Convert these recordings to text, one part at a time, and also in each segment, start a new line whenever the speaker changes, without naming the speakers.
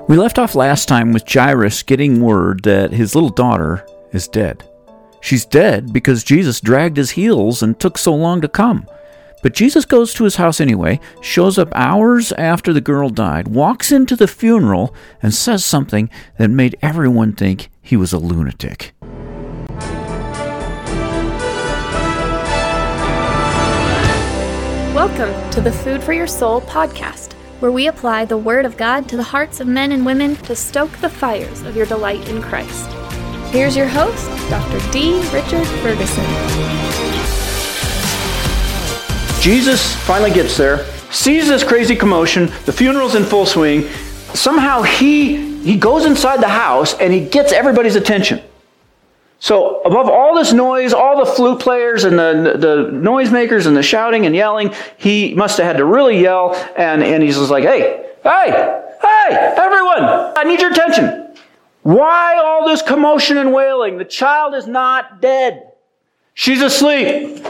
We left off last time with Jairus getting word that his little daughter is dead. She's dead because Jesus dragged his heels and took so long to come. But Jesus goes to his house anyway, shows up hours after the girl died, walks into the funeral, and says something that made everyone think he was a lunatic.
Welcome to the Food for Your Soul podcast, where we apply the Word of God to the hearts of men and women to stoke the fires of your delight in Christ. Here's your host, Dr. D. Richard Ferguson.
Jesus finally gets there, sees this crazy commotion, the funeral's in full swing. Somehow he goes inside the house and he gets everybody's attention. So above all this noise, all the flute players and the noisemakers and the shouting and yelling, he must have had to really yell, and he's just like, hey, everyone, I need your attention. Why all this commotion and wailing? The child is not dead. She's asleep.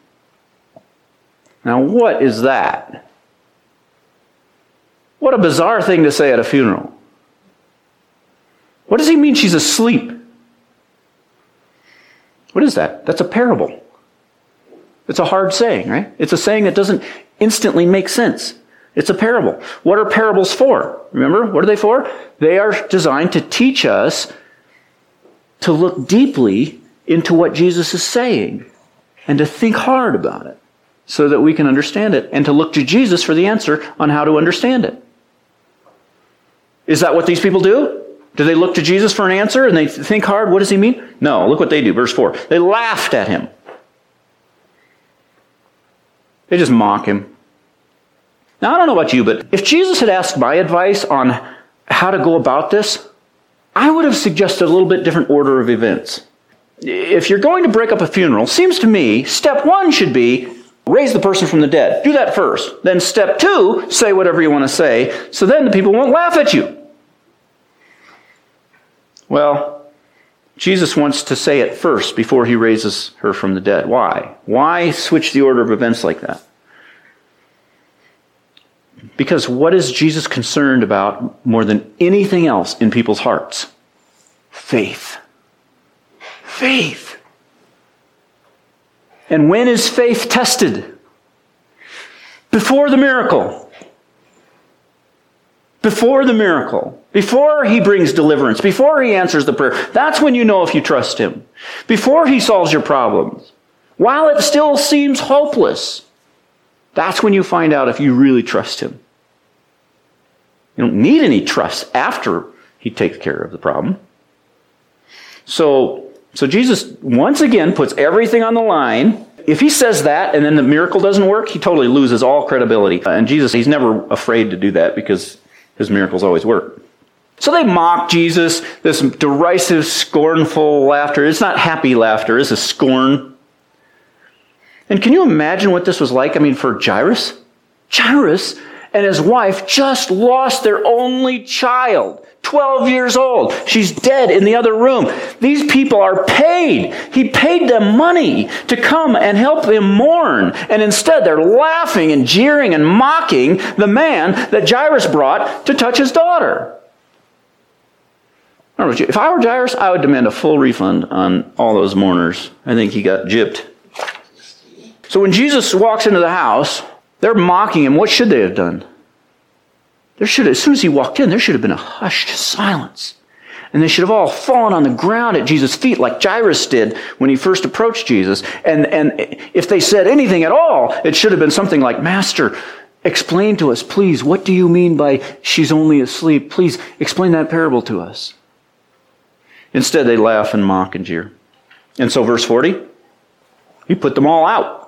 Now, what is that? What a bizarre thing to say at a funeral. What does he mean she's asleep? What is that? That's a parable. It's a hard saying, right? It's a saying that doesn't instantly make sense. It's a parable. What are parables for? Remember, what are they for? They are designed to teach us to look deeply into what Jesus is saying and to think hard about it so that we can understand it and to look to Jesus for the answer on how to understand it. Is that what these people do? Do they look to Jesus for an answer and they think hard? What does he mean? No, look what they do. Verse 4. They laughed at him. They just mock him. Now, I don't know about you, but if Jesus had asked my advice on how to go about this, I would have suggested a little bit different order of events. If you're going to break up a funeral, seems to me, step one should be raise the person from the dead. Do that first. Then step two, say whatever you want to say, so then the people won't laugh at you. Well, Jesus wants to say it first before he raises her from the dead. Why? Why switch the order of events like that? Because what is Jesus concerned about more than anything else in people's hearts? Faith. Faith. And when is faith tested? Before the miracle. Before the miracle. Before he brings deliverance. Before he answers the prayer. That's when you know if you trust him. Before he solves your problems. While it still seems hopeless. That's when you find out if you really trust him. You don't need any trust after he takes care of the problem. So Jesus once again puts everything on the line. If he says that and then the miracle doesn't work, he totally loses all credibility. And Jesus, he's never afraid to do that because his miracles always work. So they mock Jesus, this derisive, scornful laughter. It's not happy laughter, it's a scorn. And can you imagine what this was like? I mean, for Jairus? Jairus and his wife just lost their only child, 12 years old. She's dead in the other room. These people are paid. He paid them money to come and help them mourn. And instead they're laughing and jeering and mocking the man that Jairus brought to touch his daughter. I don't know about you. If I were Jairus, I would demand a full refund on all those mourners. I think he got gypped. So when Jesus walks into the house, they're mocking him. What should they have done? As soon as he walked in, there should have been a hushed silence. And they should have all fallen on the ground at Jesus' feet like Jairus did when he first approached Jesus. And if they said anything at all, it should have been something like, Master, explain to us, please, what do you mean by she's only asleep? Please explain that parable to us. Instead, they laugh and mock and jeer. And so verse 40, he put them all out.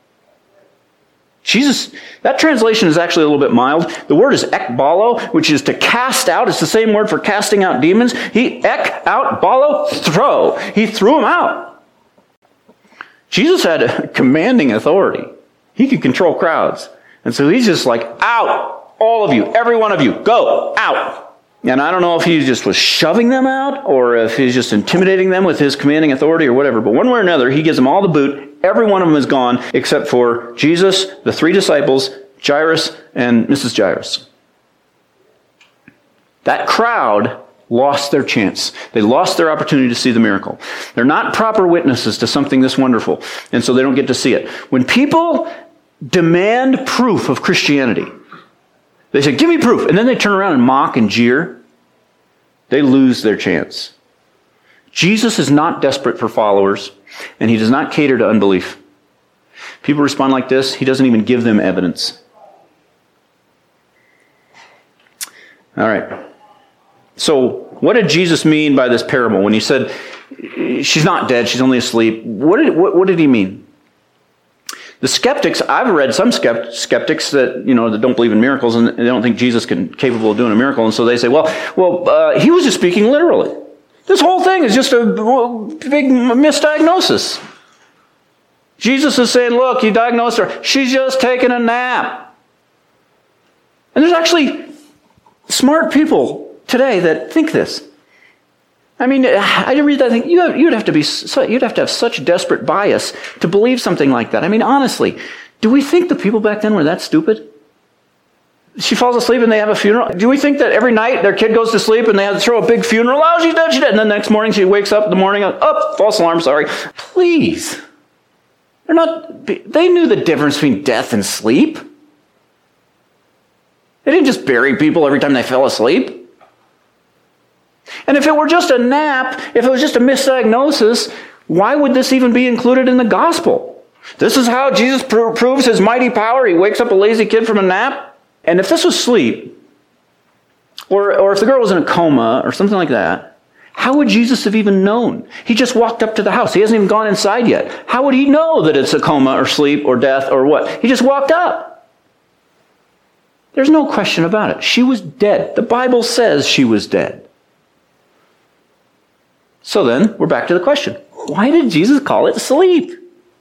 Jesus, that translation is actually a little bit mild. The word is ekbalo, which is to cast out. It's the same word for casting out demons. He out, balo, throw. He threw them out. Jesus had a commanding authority. He could control crowds. And so he's just like, out, all of you, every one of you, go, out. And I don't know if he just was shoving them out or if he's just intimidating them with his commanding authority or whatever. But one way or another, he gives them all the boot. Every one of them is gone except for Jesus, the 3 disciples, Jairus, and Mrs. Jairus. That crowd lost their chance. They lost their opportunity to see the miracle. They're not proper witnesses to something this wonderful, and so they don't get to see it. When people demand proof of Christianity, they say, give me proof, and then they turn around and mock and jeer, they lose their chance. Jesus is not desperate for followers, and he does not cater to unbelief. People respond like this, he doesn't even give them evidence. All right. So, what did Jesus mean by this parable when he said, she's not dead, she's only asleep? What did he mean? The skeptics, I've read some skeptics that, that don't believe in miracles and they don't think Jesus is capable of doing a miracle. And so they say, well, he was just speaking literally. This whole thing is just a big misdiagnosis. Jesus is saying, look, you diagnosed her. She's just taking a nap. And there's actually smart people today that think this. I mean, I read that thing. You'd have to have such desperate bias to believe something like that. I mean, honestly, do we think the people back then were that stupid? She falls asleep and they have a funeral. Do we think that every night their kid goes to sleep and they have to throw a big funeral? Oh, she's dead, she's dead. And then the next morning she wakes up in the morning, false alarm, sorry. Please. They knew the difference between death and sleep. They didn't just bury people every time they fell asleep. And if it were just a nap, if it was just a misdiagnosis, why would this even be included in the gospel? This is how Jesus proves his mighty power. He wakes up a lazy kid from a nap. And if this was sleep, or if the girl was in a coma or something like that, how would Jesus have even known? He just walked up to the house. He hasn't even gone inside yet. How would he know that it's a coma or sleep or death or what? He just walked up. There's no question about it. She was dead. The Bible says she was dead. So then, we're back to the question. Why did Jesus call it sleep?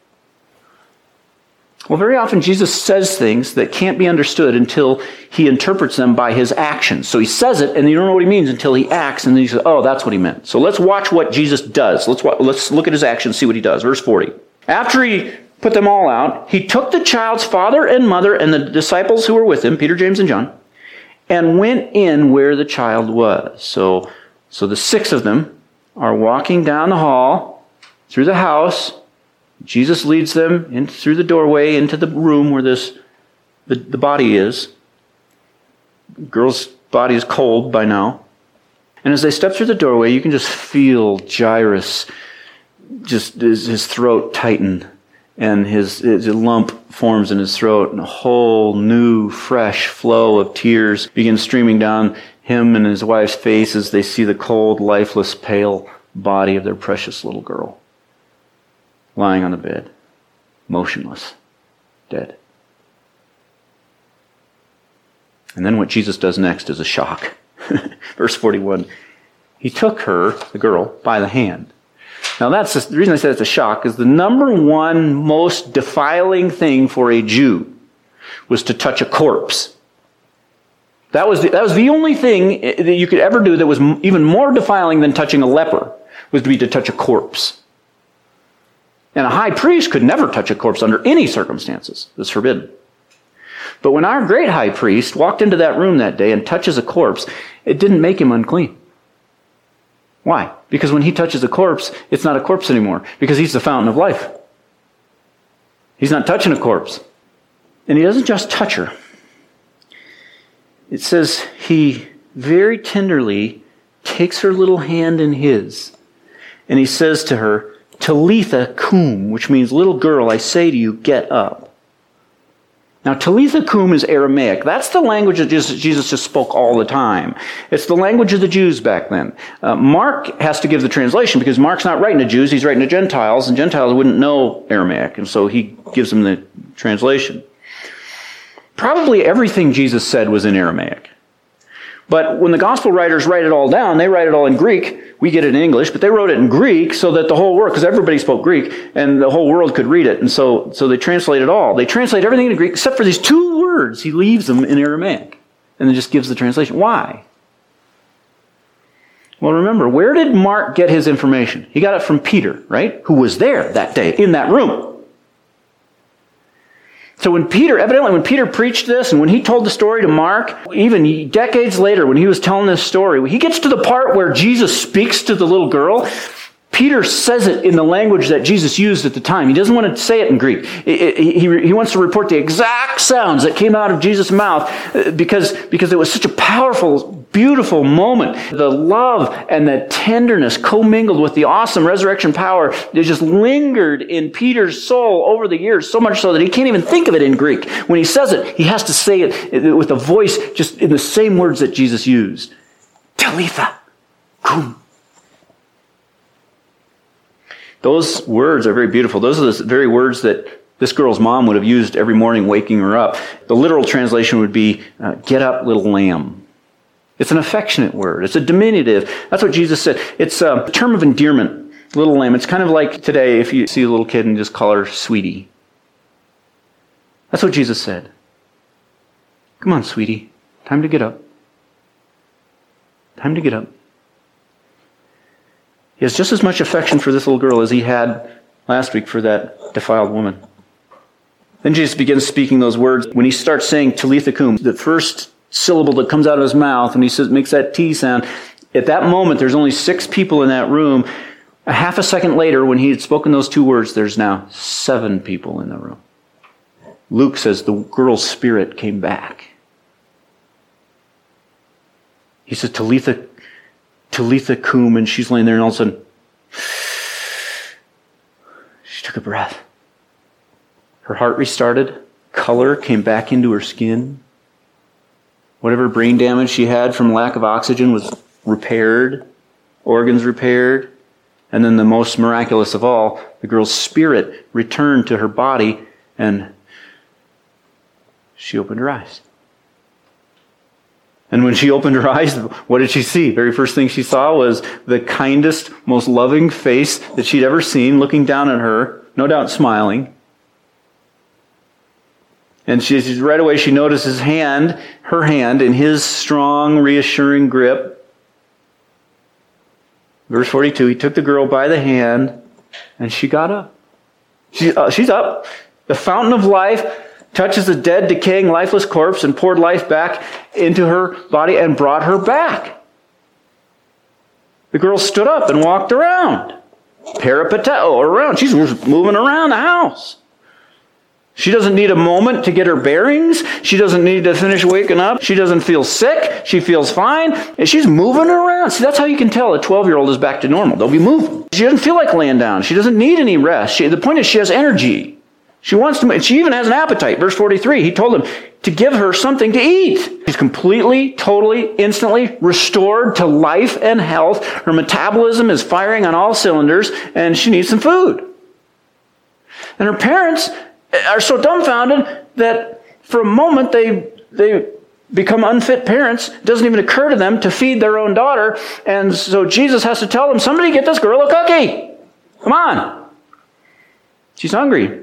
Well, very often Jesus says things that can't be understood until he interprets them by his actions. So he says it, and you don't know what he means until he acts, and then you say, oh, that's what he meant. So let's watch what Jesus does. Let's look at his actions, see what he does. Verse 40. After he put them all out, he took the child's father and mother and the disciples who were with him, Peter, James, and John, and went in where the child was. So the 6 of them are walking down the hall through the house. Jesus leads them in through the doorway into the room where the body is. The girl's body is cold by now. And as they step through the doorway, you can just feel Jairus, just his throat tighten, and his lump forms in his throat, and a whole new, fresh flow of tears begins streaming down him and his wife's face as they see the cold, lifeless, pale body of their precious little girl lying on the bed, motionless, dead. And then what Jesus does next is a shock. Verse 41, he took her, the girl, by the hand. Now that's the reason I said it's a shock, is the number one most defiling thing for a Jew was to touch a corpse. That was the only thing that you could ever do that was even more defiling than touching a leper, was to touch a corpse. And a high priest could never touch a corpse under any circumstances. It's forbidden. But when our great high priest walked into that room that day and touches a corpse, it didn't make him unclean. Why? Because when he touches a corpse, it's not a corpse anymore, because he's the fountain of life. He's not touching a corpse. And he doesn't just touch her. It says he very tenderly takes her little hand in his, and he says to her, Talitha cum, which means, little girl, I say to you, get up. Now, Talitha cum is Aramaic. That's the language that Jesus just spoke all the time. It's the language of the Jews back then. Mark has to give the translation because Mark's not writing to Jews, he's writing to Gentiles, and Gentiles wouldn't know Aramaic, and so he gives them the translation. Probably everything Jesus said was in Aramaic. But when the gospel writers write it all down, they write it all in Greek. We get it in English, but they wrote it in Greek so that the whole world, because everybody spoke Greek, and the whole world could read it. And so they translate it all. They translate everything into Greek except for these 2 words. He leaves them in Aramaic and then just gives the translation. Why? Well, remember, where did Mark get his information? He got it from Peter, right? Who was there that day in that room. So evidently when Peter preached this and when he told the story to Mark, even decades later when he was telling this story, he gets to the part where Jesus speaks to the little girl. Peter says it in the language that Jesus used at the time. He doesn't want to say it in Greek. He wants to report the exact sounds that came out of Jesus' mouth because it was such a powerful, beautiful moment. The love and the tenderness commingled with the awesome resurrection power that just lingered in Peter's soul over the years, so much so that he can't even think of it in Greek. When he says it, he has to say it with a voice just in the same words that Jesus used. Talitha cum. Those words are very beautiful. Those are the very words that this girl's mom would have used every morning waking her up. The literal translation would be, get up, little lamb. It's an affectionate word. It's a diminutive. That's what Jesus said. It's a term of endearment, little lamb. It's kind of like today if you see a little kid and just call her sweetie. That's what Jesus said. Come on, sweetie. Time to get up. Time to get up. He has just as much affection for this little girl as he had last week for that defiled woman. Then Jesus begins speaking those words. When he starts saying Talitha cum, the first syllable that comes out of his mouth, when he says, makes that T sound, at that moment there's only 6 people in that room. A half a second later, when he had spoken those 2 words, there's now 7 people in the room. Luke says the girl's spirit came back. He said, Talitha cum, and she's laying there, and all of a sudden, she took a breath. Her heart restarted. Color came back into her skin. Whatever brain damage she had from lack of oxygen was repaired, organs repaired, and then the most miraculous of all, the girl's spirit returned to her body, and she opened her eyes. And when she opened her eyes, what did she see? Very first thing she saw was the kindest, most loving face that she'd ever seen, looking down at her, no doubt smiling. And right away she noticed her hand in his strong, reassuring grip. Verse 42, he took the girl by the hand, and she got up. She's up. The fountain of life touches a dead, decaying, lifeless corpse and poured life back into her body and brought her back. The girl stood up and walked around. Peripateo, around. She's moving around the house. She doesn't need a moment to get her bearings. She doesn't need to finish waking up. She doesn't feel sick. She feels fine. And she's moving around. See, that's how you can tell a 12-year-old is back to normal. They'll be moving. She doesn't feel like laying down. She doesn't need any rest. The point is she has energy. She wants to, she even has an appetite. Verse 43, he told him to give her something to eat. She's completely, totally, instantly restored to life and health. Her metabolism is firing on all cylinders, and she needs some food. And her parents are so dumbfounded that for a moment they become unfit parents. It doesn't even occur to them to feed their own daughter. And so Jesus has to tell them, somebody get this girl a cookie. Come on. She's hungry.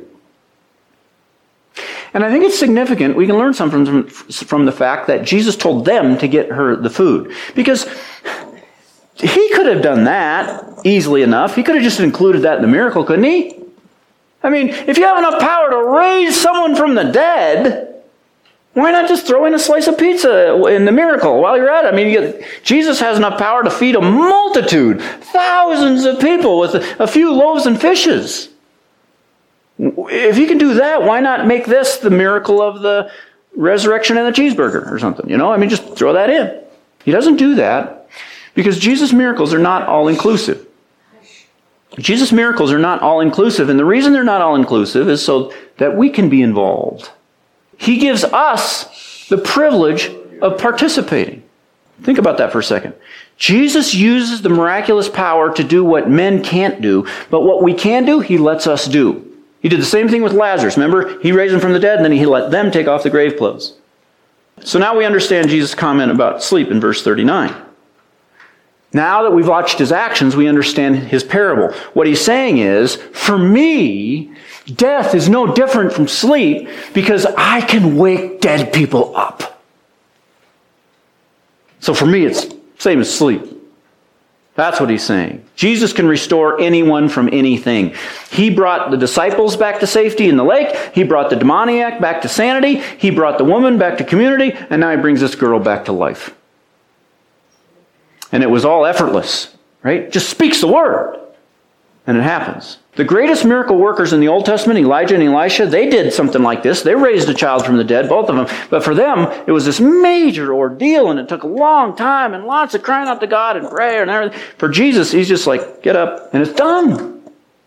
And I think it's significant. We can learn something from the fact that Jesus told them to get her the food. Because he could have done that easily enough. He could have just included that in the miracle, couldn't he? I mean, if you have enough power to raise someone from the dead, why not just throw in a slice of pizza in the miracle while you're at it? I mean, Jesus has enough power to feed a multitude, thousands of people with a few loaves and fishes. If he can do that, why not make this the miracle of the resurrection and the cheeseburger or something? I mean, just throw that in. He doesn't do that because Jesus' miracles are not all-inclusive. Jesus' miracles are not all-inclusive, and the reason they're not all-inclusive is so that we can be involved. He gives us the privilege of participating. Think about that for a second. Jesus uses the miraculous power to do what men can't do, but what we can do, he lets us do. He did the same thing with Lazarus. Remember, he raised him from the dead, and then he let them take off the grave clothes. So now we understand Jesus' comment about sleep in verse 39. Now that we've watched his actions, we understand his parable. What he's saying is, for me, death is no different from sleep because I can wake dead people up. So for me, it's same as sleep. That's what he's saying. Jesus can restore anyone from anything. He brought the disciples back to safety in the lake. He brought the demoniac back to sanity. He brought the woman back to community. And now he brings this girl back to life. And it was all effortless, right? Just speaks the word. And it happens. The greatest miracle workers in the Old Testament, Elijah and Elisha, they did something like this. They raised a child from the dead, both of them. But for them, it was this major ordeal, and it took a long time, and lots of crying out to God and prayer and everything. For Jesus, he's just like, get up, and it's done.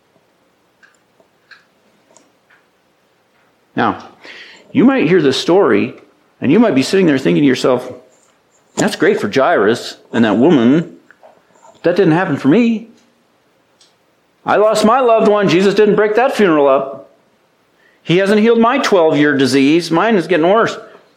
Now, you might hear this story, and you might be sitting there thinking to yourself, that's great for Jairus and that woman. That didn't happen for me. I lost my loved one. Jesus didn't break that funeral up. He hasn't healed my 12-year disease. Mine is getting worse.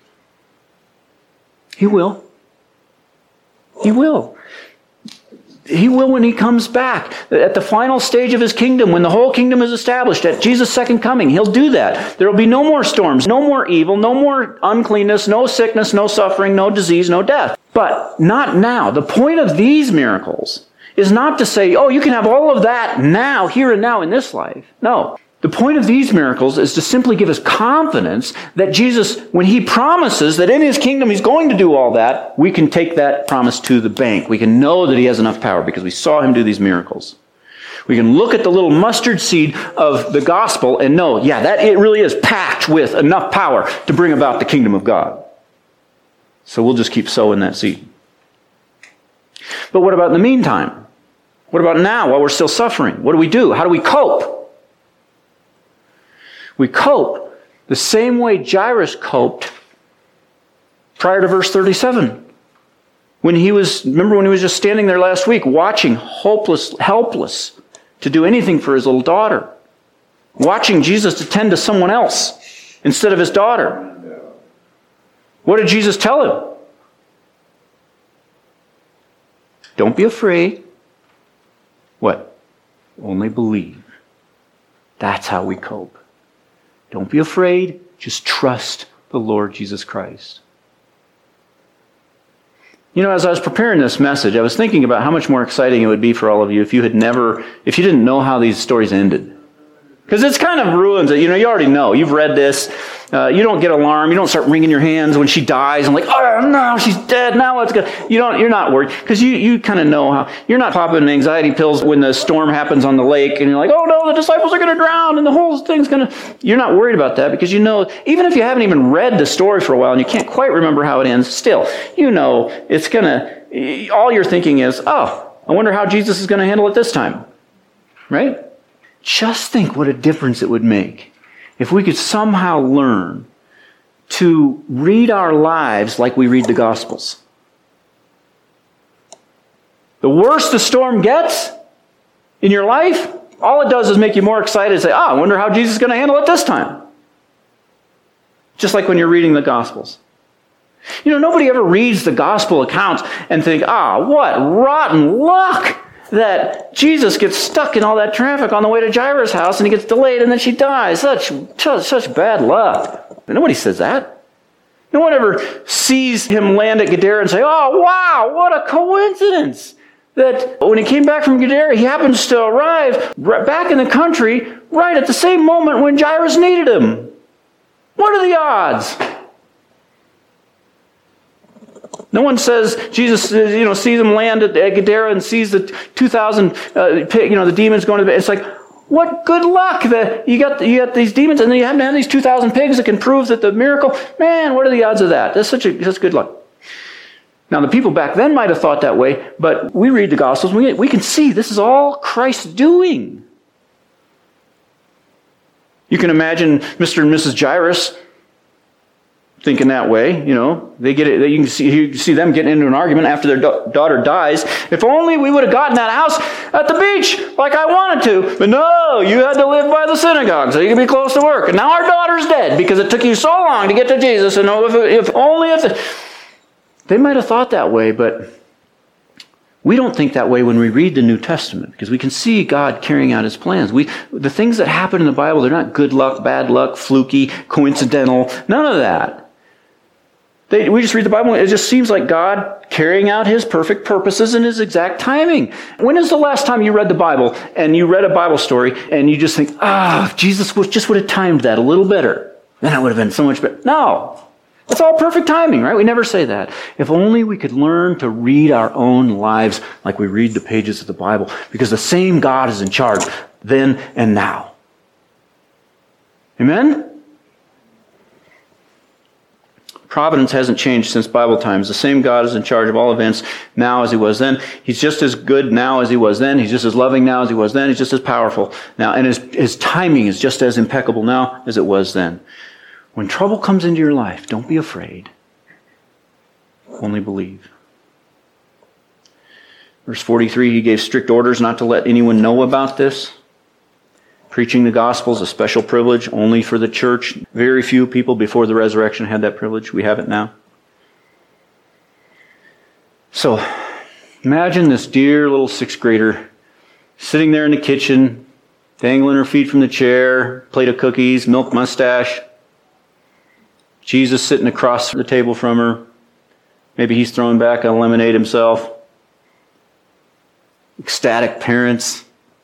He will. He will. He will when he comes back. At the final stage of his kingdom, when the whole kingdom is established, at Jesus' second coming, he'll do that. There will be no more storms, no more evil, no more uncleanness, no sickness, no suffering, no disease, no death. But not now. The point of these miracles is not to say, oh, you can have all of that now, here and now in this life. No. The point of these miracles is to simply give us confidence that Jesus, when he promises that in his kingdom he's going to do all that, we can take that promise to the bank. We can know that he has enough power because we saw him do these miracles. We can look at the little mustard seed of the gospel and know, yeah, that it really is packed with enough power to bring about the kingdom of God. So we'll just keep sowing that seed. But what about in the meantime? What about now while we're still suffering? What do we do? How do we cope? We cope the same way Jairus coped prior to verse 37. Remember when he was just standing there last week watching, helpless to do anything for his little daughter. Watching Jesus attend to someone else instead of his daughter. What did Jesus tell him? Don't be afraid. What? Only believe. That's how we cope. Don't be afraid. Just trust the Lord Jesus Christ. You know, as I was preparing this message, I was thinking about how much more exciting it would be for all of you if you didn't know how these stories ended. Because it's kind of ruins it. You know, you already know. You've read this. You don't get alarmed. You don't start wringing your hands when she dies and like, oh no, she's dead. Now let's go. You're not worried because you kind of know how. You're not popping anxiety pills when the storm happens on the lake and you're like, oh no, the disciples are going to drown and the whole thing's going to. You're not worried about that because you know, even if you haven't even read the story for a while and you can't quite remember how it ends, still, you know, it's going to. All you're thinking is, oh, I wonder how Jesus is going to handle it this time, right? Just think what a difference it would make if we could somehow learn to read our lives like we read the Gospels. The worse the storm gets in your life, all it does is make you more excited and say, I wonder how Jesus is going to handle it this time. Just like when you're reading the Gospels. You know, nobody ever reads the Gospel accounts and think, what rotten luck that Jesus gets stuck in all that traffic on the way to Jairus' house and he gets delayed and then she dies. Such bad luck. Nobody says that. No one ever sees him land at Gadara and say, oh, wow, what a coincidence that when he came back from Gadara, he happens to arrive back in the country right at the same moment when Jairus needed him. What are the odds? No one says Jesus, sees him land at Gadara and sees the 2,000, the demons going to bed. It's like, what good luck that you got these demons and then you happen to have these 2,000 pigs that can prove that the miracle. Man, what are the odds of that? That's such good luck. Now, the people back then might have thought that way, but we read the Gospels, we can see this is all Christ doing. You can imagine Mr. and Mrs. Jairus thinking that way, they get it. You can see them getting into an argument after their daughter dies. If only we would have gotten that house at the beach like I wanted to. But no, you had to live by the synagogue so you could be close to work. And now our daughter's dead because it took you so long to get to Jesus. And they might have thought that way, but we don't think that way when we read the New Testament because we can see God carrying out his plans. The things that happen in the Bible, they're not good luck, bad luck, fluky, coincidental, none of that. We just read the Bible, it just seems like God carrying out his perfect purposes in his exact timing. When is the last time you read the Bible and you read a Bible story and you just think, if Jesus just would have timed that a little better, then it would have been so much better. No. It's all perfect timing, right? We never say that. If only we could learn to read our own lives like we read the pages of the Bible, because the same God is in charge then and now. Amen? Providence hasn't changed since Bible times. The same God is in charge of all events now as he was then. He's just as good now as he was then. He's just as loving now as he was then. He's just as powerful now. And his timing is just as impeccable now as it was then. When trouble comes into your life, don't be afraid. Only believe. Verse 43, he gave strict orders not to let anyone know about this. Preaching the gospel is a special privilege only for the church. Very few people before the resurrection had that privilege. We have it now. So, imagine this dear little sixth grader sitting there in the kitchen, dangling her feet from the chair, plate of cookies, milk mustache. Jesus sitting across the table from her. Maybe he's throwing back a lemonade himself. Ecstatic parents.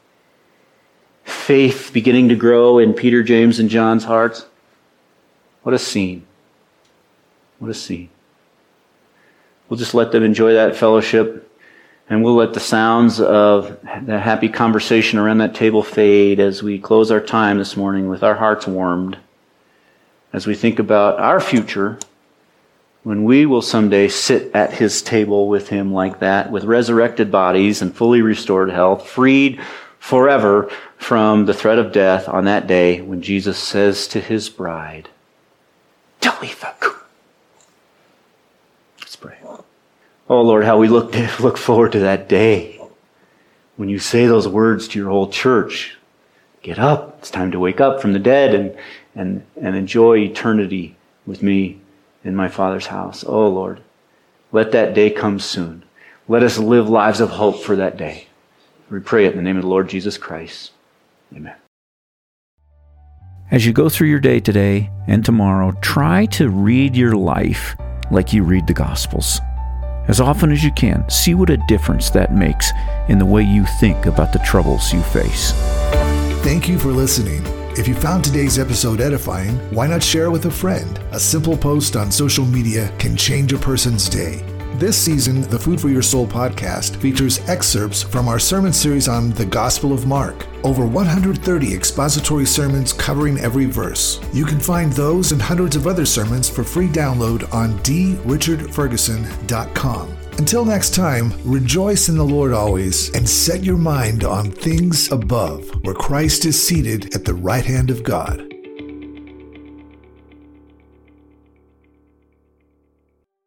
Faith beginning to grow in Peter, James, and John's hearts. What a scene. What a scene. We'll just let them enjoy that fellowship, and we'll let the sounds of the happy conversation around that table fade as we close our time this morning with our hearts warmed, as we think about our future when we will someday sit at his table with him like that, with resurrected bodies and fully restored health, freed forever from the threat of death on that day when Jesus says to his bride, Talitha kum. Let's pray. Oh Lord, how we look forward to that day when you say those words to your whole church. Get up. It's time to wake up from the dead and enjoy eternity with me in my Father's house. Oh Lord, let that day come soon. Let us live lives of hope for that day. We pray it in the name of the Lord Jesus Christ. Amen.
As you go through your day today and tomorrow, try to read your life like you read the Gospels. As often as you can, see what a difference that makes in the way you think about the troubles you face.
Thank you for listening. If you found today's episode edifying, why not share it with a friend? A simple post on social media can change a person's day. This season, the Food for Your Soul podcast features excerpts from our sermon series on the Gospel of Mark. Over 130 expository sermons covering every verse. You can find those and hundreds of other sermons for free download on drichardferguson.com. Until next time, rejoice in the Lord always and set your mind on things above, where Christ is seated at the right hand of God.